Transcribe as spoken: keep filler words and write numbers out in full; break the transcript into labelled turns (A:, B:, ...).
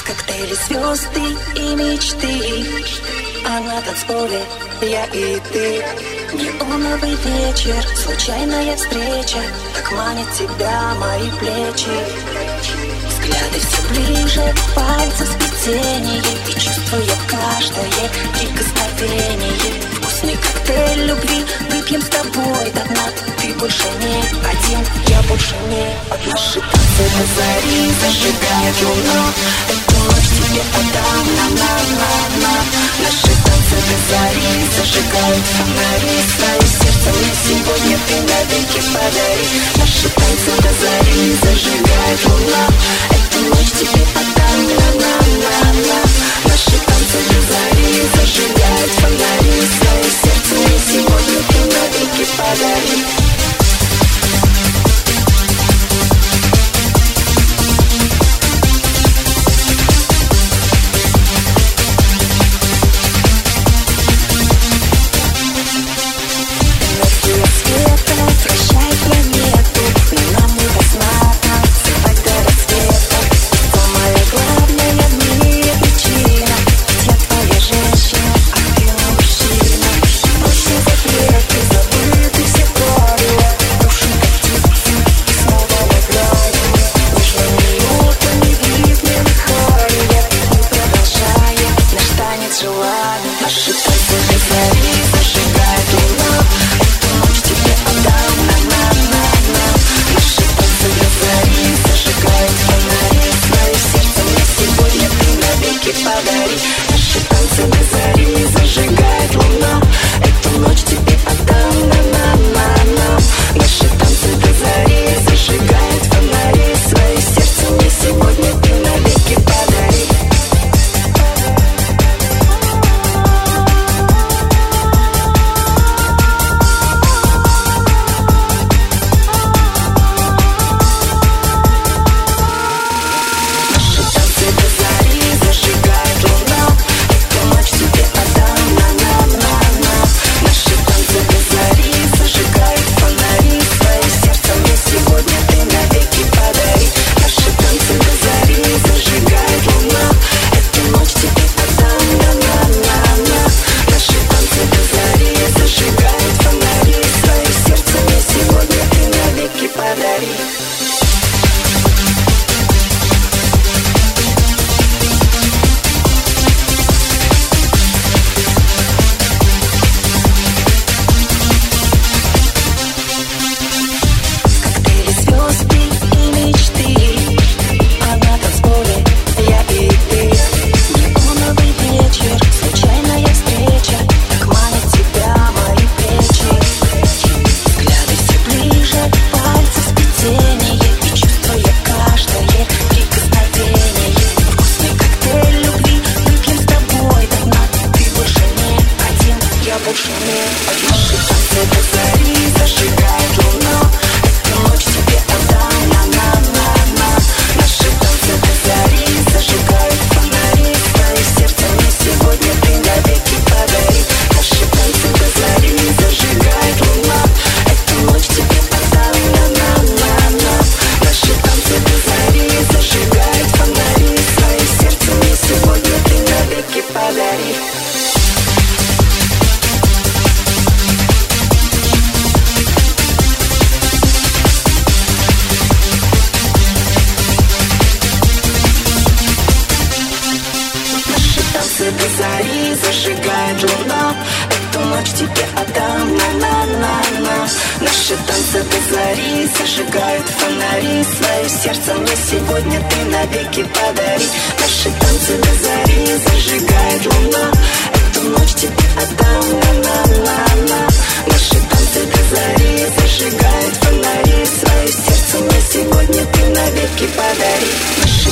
A: Коктейли, звезды и мечты, а на танцполе я и ты. Неоновый вечер, случайная встреча, так манит тебя мои плечи. Взгляды все ближе, пальцы в сплетении, и чувствую каждое прикосновение. Вкусный коктейль любви, выпьем с тобой до дна. Ты больше не один, я больше не одна. Наши танцы до зари зажигает луна. Эту ночь тебе отдам, на-на-на-на. Наши танцы до зари зажигают фонари. Свое сердце мне сегодня ты навеки подари. Наши танцы до зари зажигает луна. Эту ночь тебе отдам, на-на-на-на. Наши танцы до зари зажигают фонари. Свое сердце мне сегодня ты навеки подари. До зари зажигает луна. Эту ночь тебе отдам, на-на-на-на. Наши танцы до зари зажигают фонари. Свое сердце мне сегодня ты навеки подари. Наши танцы до зари зажигает луна. Эту ночь тебе отдам, на-на-на-на. Наши танцы до зари зажигают фонари. Свое сердце мне сегодня ты навеки подари. Наши